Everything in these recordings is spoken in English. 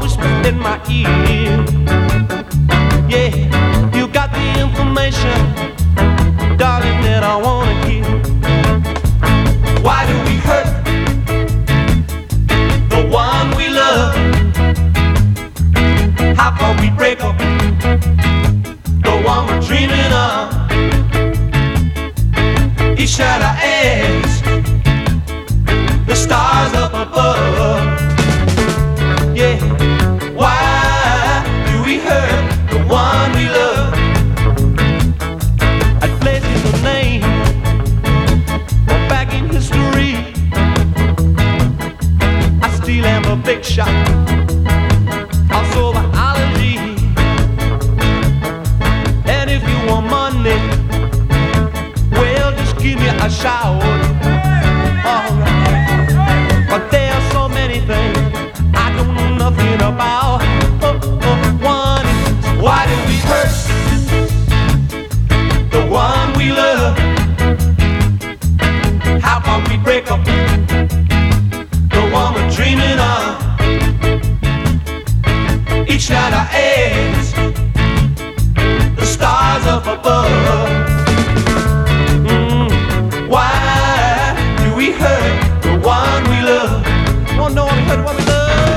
whispered in my ear. Yeah, you got the information, darling, that I wanna hear. Why do we hurt the one we love? How come we break up the one we're dreaming of? Each night I ask the stars up above, yeah, why do we hurt the one we love? I'd place in the name or back in history. I still am a big shot, also biology. And if you want money, well, just give me a shout. Alright, but there are so many things I don't know nothing about. One is, why do we hurt the one we love? How come we break up the one we're dreaming of? Each night I ask the stars up above, why do we hurt the one we love? Oh no, we hurt the one we love.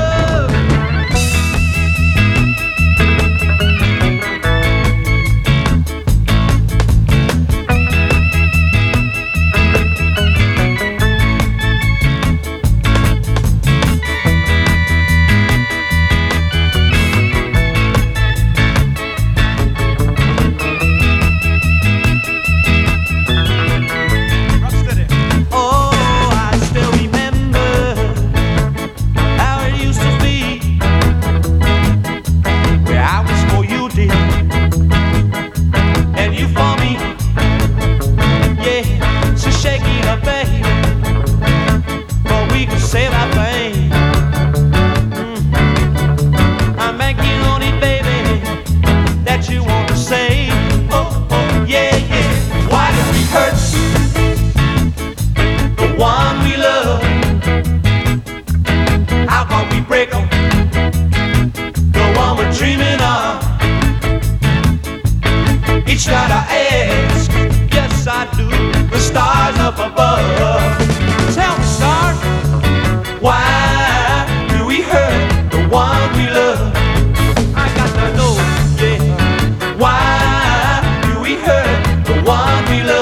Each night I ask, yes I do, the stars up above. Tell me, stars, why do we hurt the one we love? I got to know, yeah, why do we hurt the one we love?